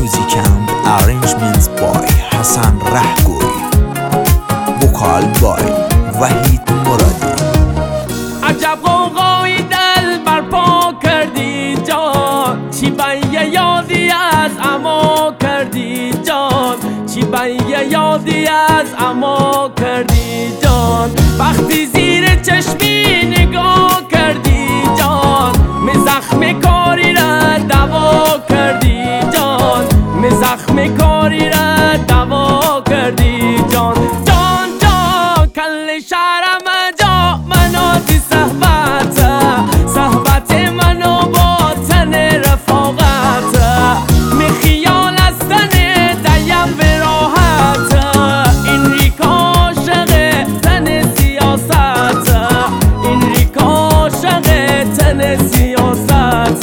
Music and arrangements by حسن رهگوی. Vocal by وحید مرادی. عجب قوقایی دل برپا کردی جان، چی یه یادی از اما کردی جان، چی یه یادی از اما کردی جان. وقتی زیر چشمی نگاه کردی جان، می زخم کاری را دوا کردی جان، می زخم کاری را دوا کردی جان. جان جان کل شهرم جا مناتی صحبت، صحبت منو با تن رفاقت، می خیال از تن دیم به راحت، این ریک عاشق تن سیاست، این ریک عاشق تن سیاست.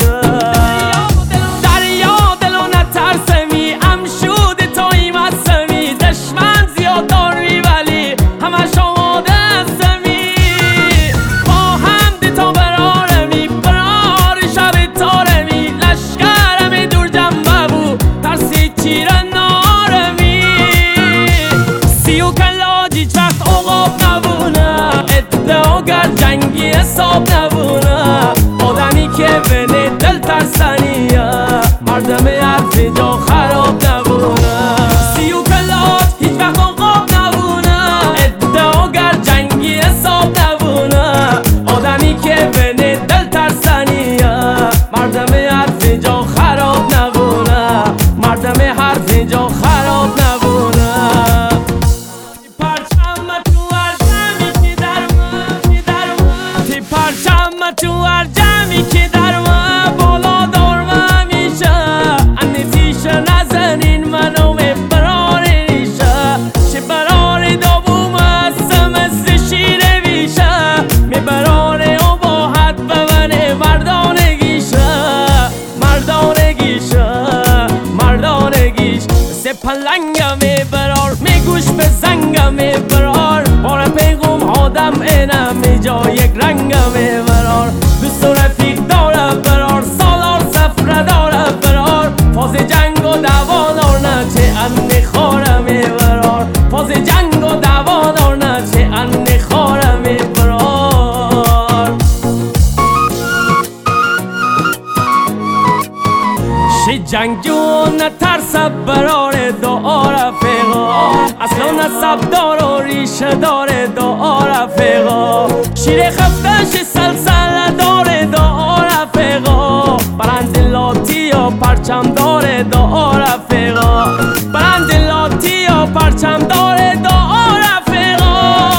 دریا دلو نترسمی امشود توی مسمی، دشمن زیاد داری ولی همش آماده هستمی، با هم تا برارمی برار شب تارمی، لشکرمی دور جنبه بود ترسی چیر نارمی، سیو کلاجی چست اقاب نبونه، ادعاگر جنگی حساب نبونه، آدمی که بینه دل ترسنیه، مردم حرف جا خراب نبونه، سیو کلاج هیچ وقت اقاب نبونه، ادعاگر جنگی حساب نبونه، آدمی که بینه دل ترسنیه، مردم حرف جا خراب نبونه، مردم حرف جا خراب نبونه. پرچم تو هر جمعی که در من، تی پرچم تو هر جمعی که در من بالا دارم میشه، انیتیشه نزنین منو به برار ریشه، چه برار دابوم هستم از شیر ویشه، می براره و با حد ببنه مردانگیشه، مردانگیشه، مردانگیش سه پلنگم می برار، می گوش به زنگم می برار، بار پیغم آدم اینم می جا یک رنگم می برار، دوست و رفیق داره برار، سالار سفره داره برار، فاز جنگ و دوادار نه چه انی خاره می برار، فاز جنگ و دوادار نه چه انی خاره می برار. شی جنگجو نترس برار دعا رفیقا، اصلا نصب دار و ریشه داره دعا رفیقا، شیر خفتش سلسله داره دعا رفیقا، برند لاتی یا پرچم داره دعا رفیقا، برند لاتی یا پرچم داره دعا رفیقا،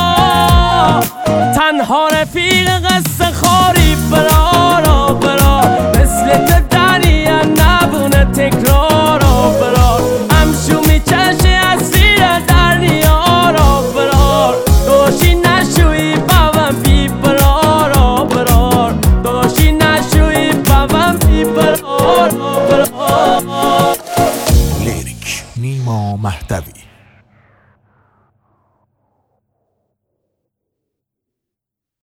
تنها رفیق قصه خاری برارا برار، مثل تدنیه نبونه تکرارا برار، همشو میچشه از زیر در نیارا برار، داشی نشوی بابم بی برارا برار، داشی نشوی بابم بی برارا برار. لیریک نیما مهدوی.